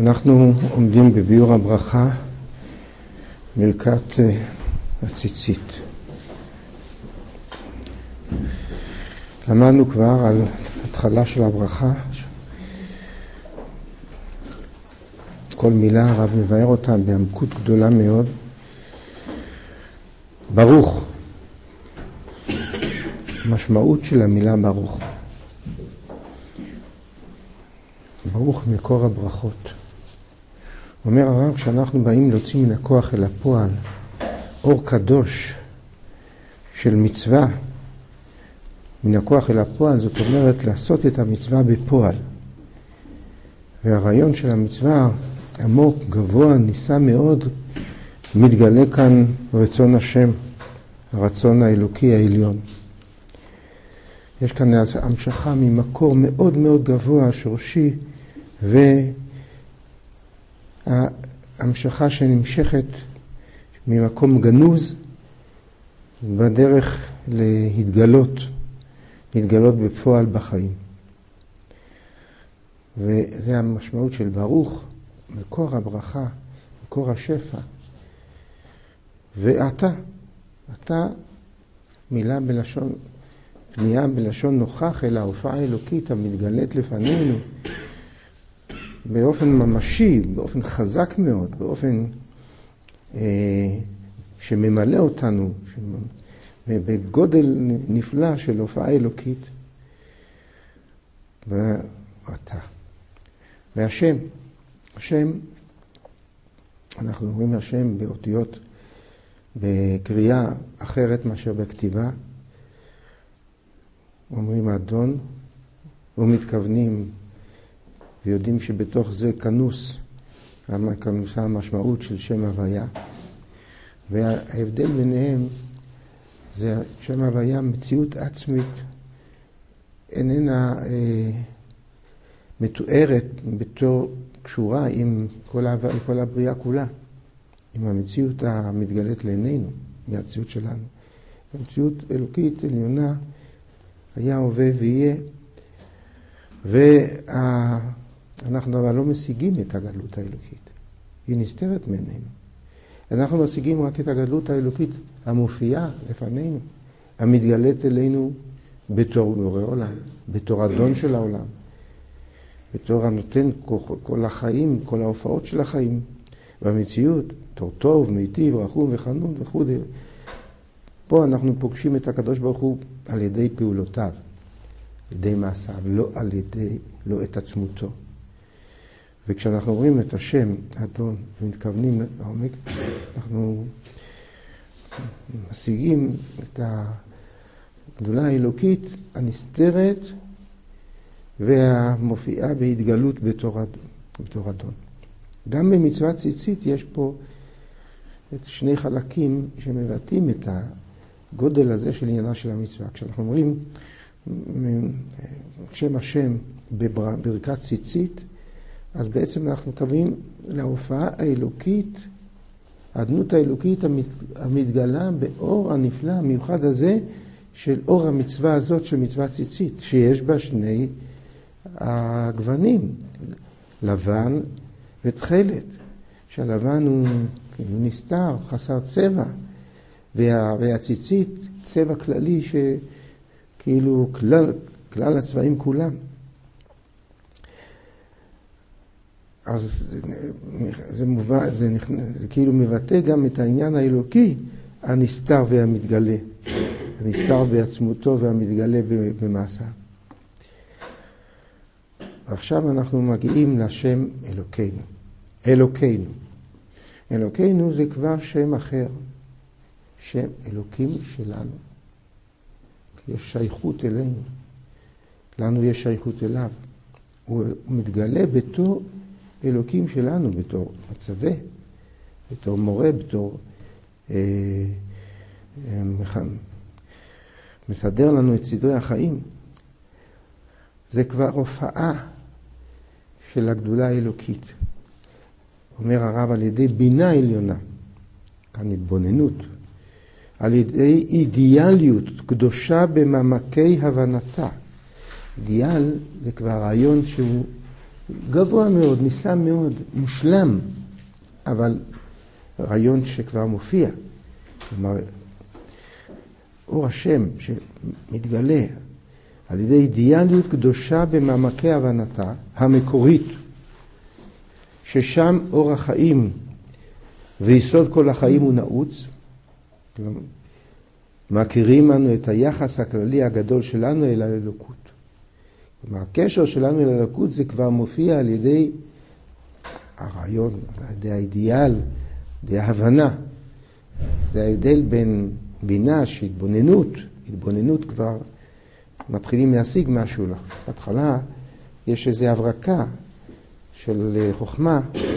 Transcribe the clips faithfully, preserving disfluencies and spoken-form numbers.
אנחנו עומדים בביאור הברכה, ברכת הציצית. למדנו כבר על התחלה של הברכה. כל מילה הרב מבאר אותה בעמקות גדולה מאוד. ברוך. המשמעות של המילה ברוך. ברוך מקור הברכות. אומר הרב, כשאנחנו באים להוציא מן הכוח אל הפועל אור קדוש של מצווה, מן הכוח אל הפועל, זאת אומרת לעשות את המצווה בפועל. והרעיון של המצווה עמוק, גבוה, ניסה מאוד, מתגלה כאן רצון השם, הרצון האלוקי העליון. יש כאן המשכה ממקור מאוד מאוד גבוה, שורשי, והמשכה שנמשכת ממקום גנוז בדרך להתגלות, להתגלות בפועל בחיים. וזה המשמעות של ברוך, מקור הברכה, מקור השפע. ואתה, אתה מילה בלשון, פנייה בלשון נוכח אל ההופעה האלוקית המתגלית לפנינו באופן ממשי, באופן חזק מאוד, באופן אה, שממלא אותנו, בגודל נפלא של הופעה אלוקית. ואתה. והשם, השם, אנחנו אומרים השם באותיות, בקריאה אחרת מאשר בכתיבה. אומרים אדון, ומתכוונים, ויודעים שבתוך זה כנוס, כנוסה המשמעות של שם הוויה. וההבדל ביניהם זה שם הוויה, מציאות עצמית, איננה אה, מתוארת בתור קשורה עם כל, ה, כל הבריאה כולה, עם המציאות המתגלית לעינינו, מהמציאות שלנו. המציאות אלוקית עליונה, היה הווה ויהיה, ואנחנו אבל לא משיגים את הגדלות האלוקית. היא נסתרת מעינינו. אנחנו משיגים רק את הגדלות האלוקית המופיעה לפנינו, המתגלית אלינו בתור בורא עולם, בתור אדון של העולם, בתור הנותן כל החיים, כל ההופעות של החיים, והמציאות, בתור טוב, מיטיב, רחום וחנון וכו'. פה אנחנו פוגשים את הקדוש ברוך הוא על ידי פעולותיו, על ידי מעשיו, לא על ידי, לא את עצמותו. וכשאנחנו אומרים את השם, אדון, ומתכוונים לעומק, אנחנו משיגים את הגדולה האלוקית הנסתרת והמופיעה בהתגלות בתור, בתור אדון. גם במצוות ציצית יש פה את שני חלקים שמבטאים את הגודל הזה של עניינה של המצווה. כשאנחנו אומרים שם השם בברכת ציצית, אז בעצם אנחנו קווים להופעה האלוקית, הדמות האלוקית המתגלה באור הנפלא המיוחד הזה של אור המצווה הזאת של מצוות ציצית, שיש בה שני הגוונים, לבן ותכלת, שהלבן הוא כאילו נסתר, חסר צבע, וה, והציצית צבע כללי שכאילו כלל, כלל הצבעים כולם. אז זה, מובא, זה, זה כאילו מבטא גם את העניין האלוקי, הנסתר והמתגלה. הנסתר בעצמותו והמתגלה במעשה. ועכשיו אנחנו מגיעים לשם אלוקינו. אלוקינו. אלוקינו זה כבר שם אחר. שם אלוקים שלנו. יש שייכות אלינו. לנו יש שייכות אליו. הוא מתגלה בתור אלוקים שלנו, בתור מצווה, בתור מורה, בתור אה, אה, מסדר לנו את סדרי החיים. זה כבר הופעה של הגדולה האלוקית. אומר הרב על ידי בינה עליונה, כאן התבוננות, על ידי אידיאליות קדושה במעמקי הבנתה. אידיאל זה כבר רעיון שהוא גבוה מאוד, ניסה מאוד, מושלם, אבל רעיון שכבר מופיע. כלומר, אור השם שמתגלה על ידי אידיאליות קדושה במעמקי הבנתה המקורית, ששם אור החיים ויסוד כל החיים הוא נעוץ. מכירים אנו את היחס הכללי הגדול שלנו אל האלוקות. כלומר, הקשר שלנו אל האלוקות זה כבר מופיע על ידי הרעיון, על ידי האידיאל, על ידי ההבנה. זה ההבדל בין בינה שהתבוננות, התבוננות כבר מתחילים להשיג משהו. בהתחלה יש איזו הברקה של חוכמה,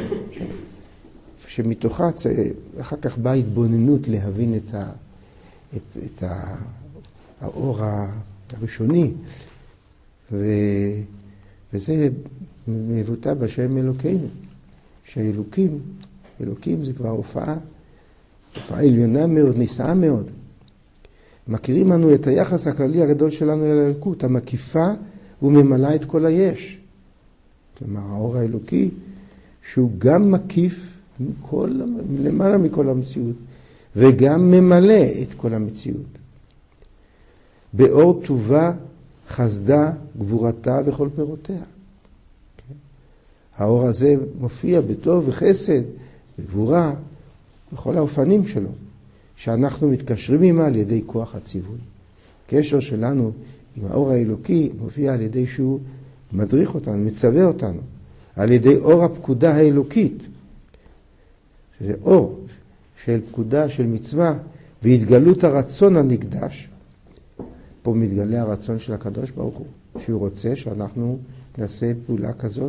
שמתוכה אחר כך באה התבוננות להבין את, ה, את, את ה, האור הראשוני, ו, וזה מבוטא בשם אלוקינו, שהאלוקים, אלוקים זה כבר הופעה, הופעה עליונה מאוד, נישאה מאוד. מכירים לנו את היחס הכללי הגדול שלנו אל האלוקות, המקיפה וממלאה את כל היש. כלומר, האור האלוקי, שהוא גם מקיף מכל, למעלה מכל המציאות, וגם ממלא את כל המציאות. באור טובה, חסדה, גבורתה וכל פירותיה. האור הזה מופיע בטוב וחסד וגבורה בכל האופנים שלו, שאנחנו מתקשרים עמה על ידי כוח הציווי. קשר שלנו עם האור האלוקי מופיע על ידי שהוא מדריך אותנו, מצווה אותנו, על ידי אור הפקודה האלוקית, שזה אור של פקודה, של מצווה, והתגלות הרצון הנקדש. פה מתגלה הרצון של הקדוש ברוך הוא, שהוא רוצה שאנחנו נעשה פעולה כזאת,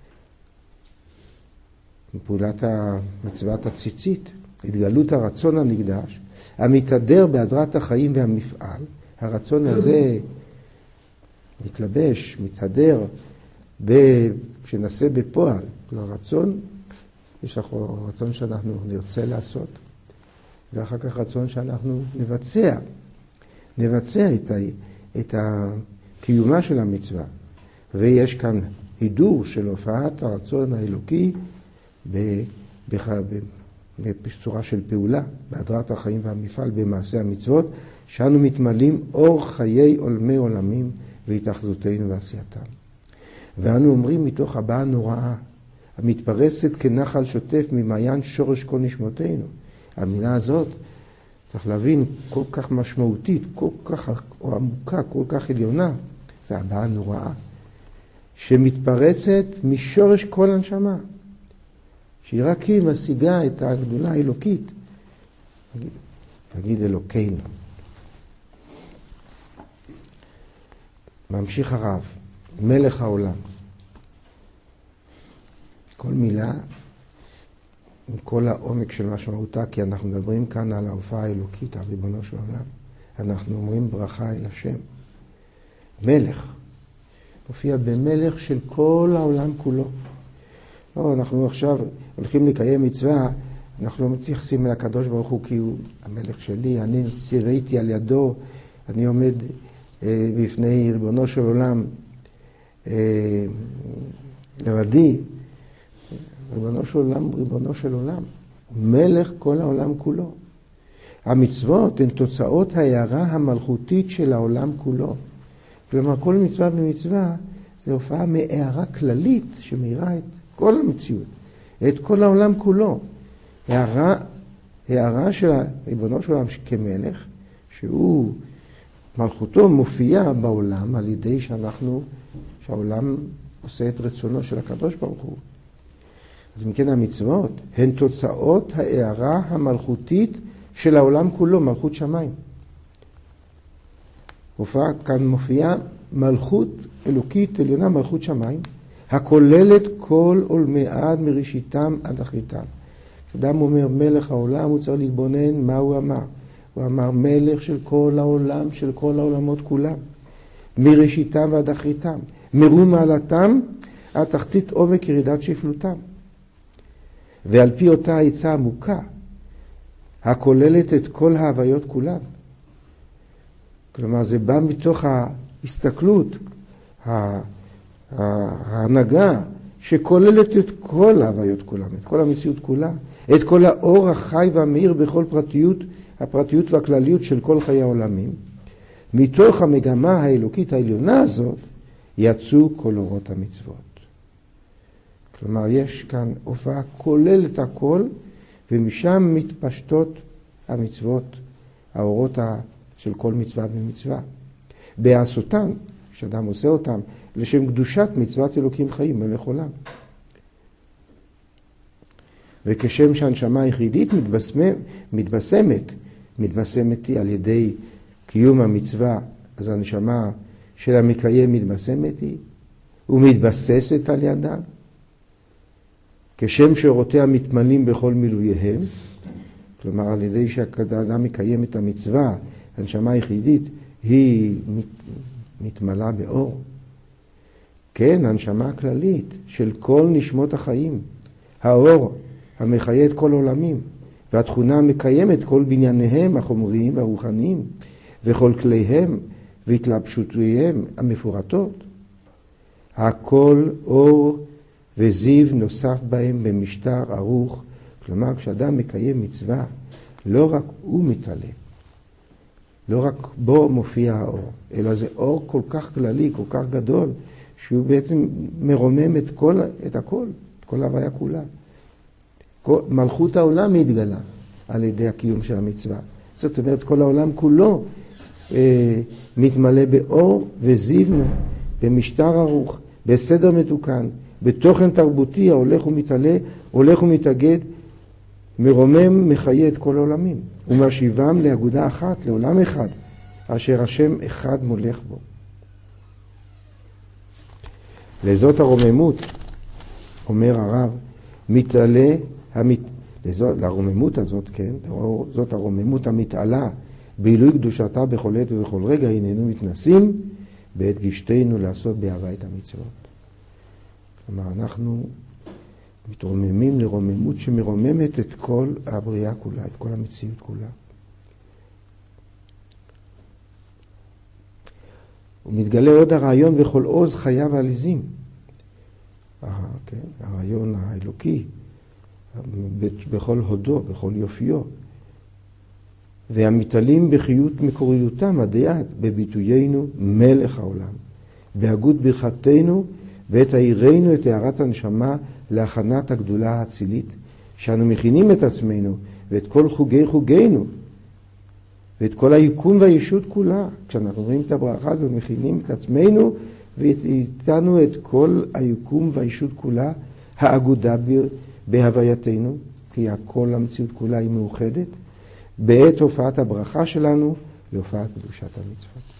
פעולת מצוות הציצית, התגלות הרצון הנקדש, המתהדר בהדרת החיים והמפעל. הרצון הזה מתלבש, מתהדר, שנעשה בפועל. הרצון, יש לך רצון שאנחנו נרצה לעשות, ואחר כך רצון שאנחנו נבצע, נבצע את, ה, את הקיומה של המצווה. ויש כאן הידור של הופעת הרצון האלוקי בצורה של פעולה, בהדרת החיים והמפעל במעשה המצוות, שאנו מתמלאים אור חיי עולמי עולמים והתאחזותנו ועשייתם. ואנו אומרים מתוך הבעה נוראה, המתפרסת כנחל שוטף ממעיין שורש כל נשמותינו. המילה הזאת, צריך להבין, כל כך משמעותית, כל כך או עמוקה, כל כך עליונה, זה הבעה נוראה, שמתפרצת משורש כל הנשמה, שהיא רק היא משיגה את הגדולה האלוקית. תגיד, תגיד אלוקינו. ממשיך הרב, מלך העולם. כל מילה, עם כל העומק של משמעותה, כי אנחנו מדברים כאן על ההופעה האלוקית, על ריבונו של עולם. אנחנו אומרים ברכה אל השם. מלך. מופיע במלך של כל העולם כולו. לא, אנחנו עכשיו הולכים לקיים מצווה, אנחנו לא מתייחסים אל הקדוש ברוך הוא כי הוא המלך שלי, אני ציוויתי על ידו, אני עומד אה, בפני ריבונו של עולם אה, לבדי. ריבונו של עולם, ריבונו של עולם, מלך כל העולם כולו. המצוות הן תוצאות ההערה המלכותית של העולם כולו. כלומר, כל מצווה ומצווה זה הופעה מהערה כללית שמאירה את כל המציאות, את כל העולם כולו. הערה, הערה של ריבונו של עולם כמלך, שהוא, מלכותו מופיעה בעולם על ידי שאנחנו, שהעולם עושה את רצונו של הקדוש ברוך הוא. אז מכן המצוות הן תוצאות ההערה המלכותית של העולם כולו, מלכות שמיים. הופעה כאן מופיעה מלכות אלוקית עליונה, מלכות שמיים, הכוללת כל עולמי עד מראשיתם עד אחריתם. כשאדם אומר מלך העולם, הוא צריך להתבונן מה הוא אמר. הוא אמר מלך של כל העולם, של כל העולמות כולם, מראשיתם ועד אחריתם, מרום מעלתם עד תחתית עומק ירידת שפלותם. ועל פי אותה עצה עמוקה, הכוללת את כל ההוויות כולן. כלומר, זה בא מתוך ההסתכלות, ההנהגה שכוללת את כל ההוויות כולם, את כל המציאות כולה, את כל האור החי והמאיר בכל פרטיות, הפרטיות והכלליות של כל חיי העולמים. מתוך המגמה האלוקית העליונה הזאת יצאו כל אורות המצוות. כלומר, יש כאן הופעה כוללת הכל, ומשם מתפשטות המצוות, האורות של כל מצווה ומצווה. בעשותן, כשאדם עושה אותם, לשם קדושת מצוות אלוקים חיים מלך עולם. וכשם שהנשמה היחידית מתבשמת, מתבשמת, מתבשמת היא על ידי קיום המצווה, אז הנשמה של המקיים מתבשמת היא, ומתבססת על ידה. כשם שאורותיה מתמלאים בכל מילוייהם, כלומר על ידי שהאדם מקיים את המצווה, הנשמה היחידית היא מת, מתמלאה באור. כן, הנשמה הכללית של כל נשמות החיים, האור המחיה את כל עולמים, והתכונה המקיימת כל בנייניהם החומריים והרוחניים, וכל כליהם והתלבשותיהם המפורטות. הכל אור וזיו נוסף בהם במשטר ערוך. כלומר, כשאדם מקיים מצווה, לא רק הוא מתעלה, לא רק בו מופיע האור, אלא זה אור כל כך כללי, כל כך גדול, שהוא בעצם מרומם את, כל, את הכל, את כל ההוויה כולה. כל, מלכות העולם מתגלה על ידי הקיום של המצווה. זאת אומרת, כל העולם כולו אה, מתמלא באור וזיו, במשטר ערוך, בסדר מתוקן, בתוכן תרבותי ההולך ומתעלה, הולך ומתאגד, מרומם מחיה את כל העולמים, ומשיבם לאגודה אחת, לעולם אחד, אשר השם אחד מולך בו. לזאת הרוממות, אומר הרב, מתעלה, המת... לזאת, לרוממות הזאת, כן, זאת הרוממות המתעלה, בעילוי קדושתה בכל עת ובכל רגע, הננו מתנסים, בעת גישתנו לעשות באהבה את המצוות. כלומר, אנחנו מתרוממים לרוממות שמרוממת את כל הבריאה כולה, את כל המציאות כולה. ומתגלה עוד הרעיון וכל עוז חייו העליזים. כן? הרעיון האלוקי, בכל הודו, בכל יופיו. והמתעלים בחיות מקוריותם עד יד, בביטויינו מלך העולם. בהגות ברכתנו, ואת העירנו את הערת הנשמה להכנת הגדולה האצילית, שאנו מכינים את עצמנו ואת כל חוגי חוגינו, ואת כל היקום והישות כולה. כשאנחנו רואים את הברכה הזאת, מכינים את עצמנו ואיתנו את כל היקום והישות כולה, האגודה בהווייתנו, כי כל המציאות כולה היא מאוחדת, בעת הופעת הברכה שלנו להופעת קדושת המצוות.